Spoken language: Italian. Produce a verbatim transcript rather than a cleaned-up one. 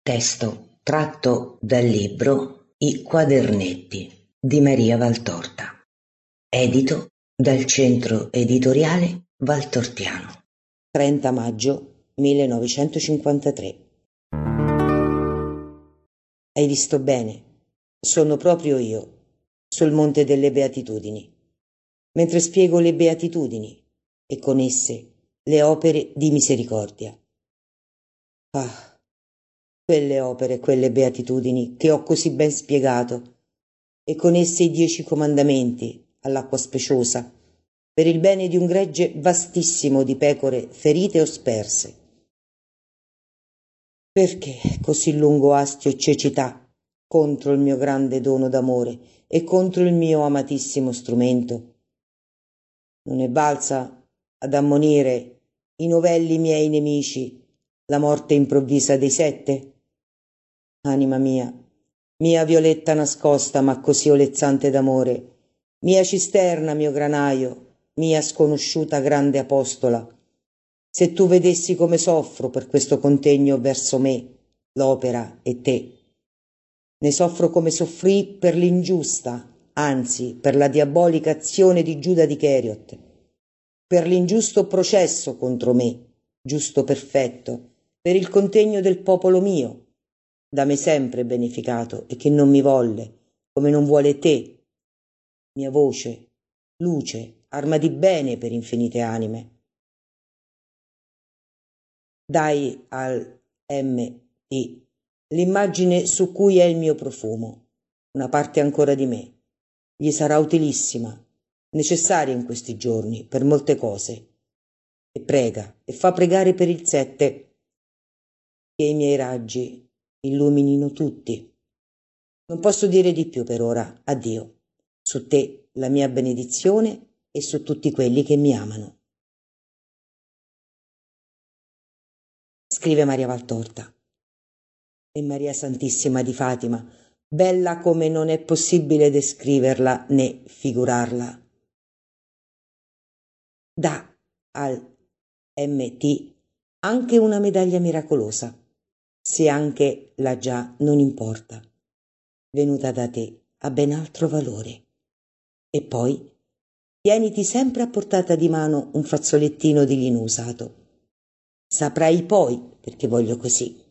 Testo tratto dal libro I quadernetti di Maria Valtorta, edito dal Centro Editoriale Valtortiano, trenta maggio millenovecentocinquantatré. Hai visto bene? Sono proprio io, sul Monte delle Beatitudini, mentre spiego le beatitudini e con esse le opere di misericordia. Ah, quelle opere, quelle beatitudini che ho così ben spiegato, e con esse i dieci comandamenti all'acqua speciosa, per il bene di un gregge vastissimo di pecore ferite o sperse. Perché così lungo astio e cecità contro il mio grande dono d'amore e contro il mio amatissimo strumento? Non è balza ad ammonire i novelli miei nemici la morte improvvisa dei sette? Anima mia, mia violetta nascosta ma così olezzante d'amore, mia cisterna, mio granaio, mia sconosciuta grande apostola, se tu vedessi come soffro per questo contegno verso me, l'opera e te. Ne soffro come soffrì per l'ingiusta, anzi per la diabolica azione di Giuda di Cheriot, per l'ingiusto processo contro me, giusto perfetto, per il contegno del popolo mio, da me sempre beneficato e che non mi volle, come non vuole te, mia voce, luce, arma di bene per infinite anime. Dai al M T l'immagine su cui è il mio profumo, una parte ancora di me. Gli sarà utilissima, necessaria in questi giorni, per molte cose. E prega, e fa pregare per il sette, che i miei raggi illuminino tutti. Non posso dire di più per ora. Addio. Su te la mia benedizione e su tutti quelli che mi amano. Scrive Maria Valtorta. E Maria Santissima di Fatima, bella come non è possibile descriverla né figurarla. Dà al M T anche una medaglia miracolosa, se anche la già non importa, venuta da te a ben altro valore. E poi tieniti sempre a portata di mano un fazzolettino di lino usato. Saprai poi perché voglio così.